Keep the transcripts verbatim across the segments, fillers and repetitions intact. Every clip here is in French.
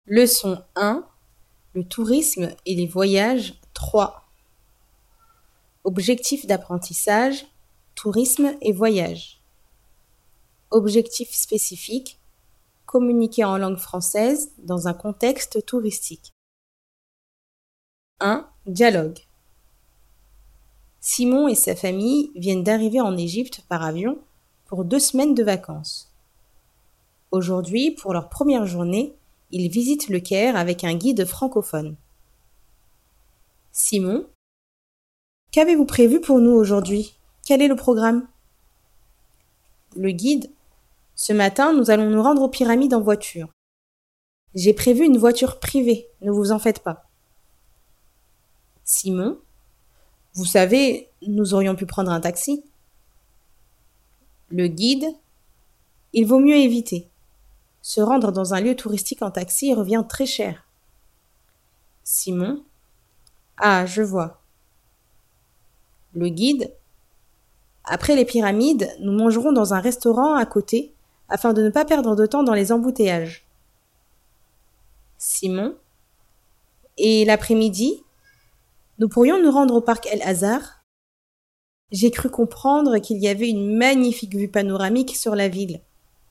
Leçon un. Le tourisme et les voyages trois. Objectif d'apprentissage, tourisme et voyage. Objectif spécifique, communiquer en langue française dans un contexte touristique. un. Dialogue. Simon et sa famille viennent d'arriver en Égypte par avion pour deux semaines de vacances. Aujourd'hui, pour leur première journée, ils visitent le Caire avec un guide francophone. Simon, qu'avez-vous prévu pour nous aujourd'hui? Quel est le programme? Le guide, ce matin, nous allons nous rendre aux pyramides en voiture. J'ai prévu une voiture privée, ne vous en faites pas. Simon, vous savez, nous aurions pu prendre un taxi. Le guide, il vaut mieux éviter. Se rendre dans un lieu touristique en taxi revient très cher. Simon, ah, je vois. Le guide, après les pyramides, nous mangerons dans un restaurant à côté afin de ne pas perdre de temps dans les embouteillages. Simon, et l'après-midi, nous pourrions nous rendre au parc El-Azhar? J'ai cru comprendre qu'il y avait une magnifique vue panoramique sur la ville.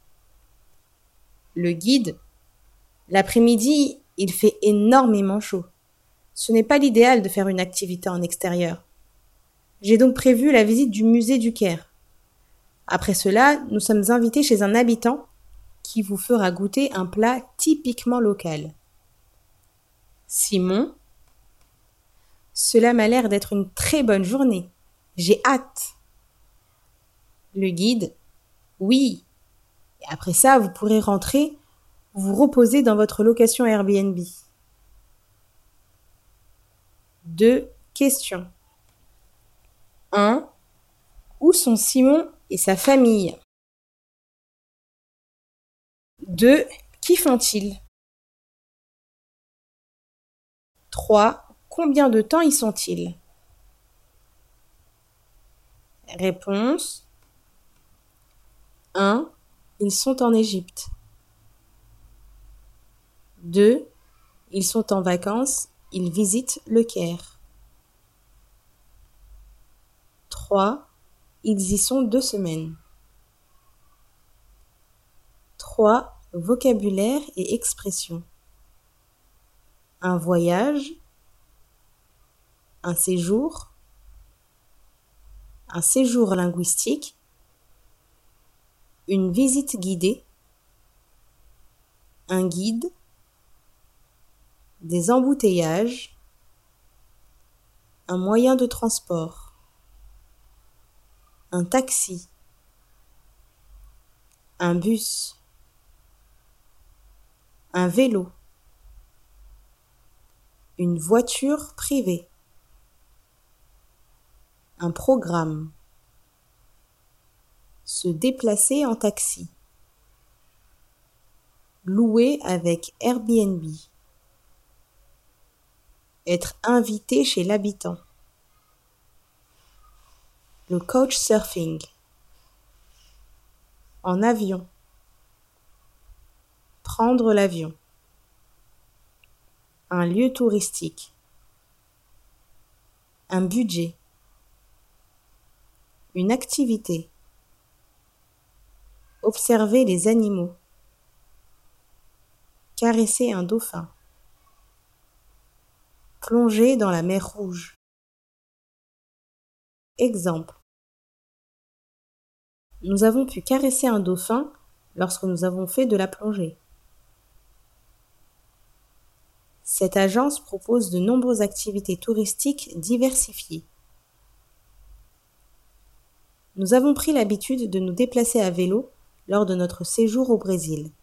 Le guide, l'après-midi, il fait énormément chaud. Ce n'est pas l'idéal de faire une activité en extérieur. J'ai donc prévu la visite du musée du Caire. Après cela, nous sommes invités chez un habitant qui vous fera goûter un plat typiquement local. Simon, cela m'a l'air d'être une très bonne journée. J'ai hâte. Le guide, oui. Et après ça, vous pourrez rentrer, vous reposer dans votre location Airbnb. Deux questions. un. Où sont Simon et sa famille? deux. Qui font-ils? trois. Combien de temps y sont-ils? Réponse. un. Ils sont en Égypte. deux. Ils sont en vacances, ils visitent le Caire. trois. Ils y sont deux semaines. trois. Vocabulaire et expression. Un voyage, un séjour, un séjour linguistique, une visite guidée, un guide, des embouteillages, un moyen de transport, un taxi, un bus, un vélo, une voiture privée, un programme, se déplacer en taxi, louer avec Airbnb, être invité chez l'habitant, le couchsurfing, en avion, prendre l'avion, un lieu touristique, un budget, une activité, observer les animaux, caresser un dauphin, plonger dans la mer Rouge. Exemple. Nous avons pu caresser un dauphin lorsque nous avons fait de la plongée. Cette agence propose de nombreuses activités touristiques diversifiées. Nous avons pris l'habitude de nous déplacer à vélo lors de notre séjour au Brésil.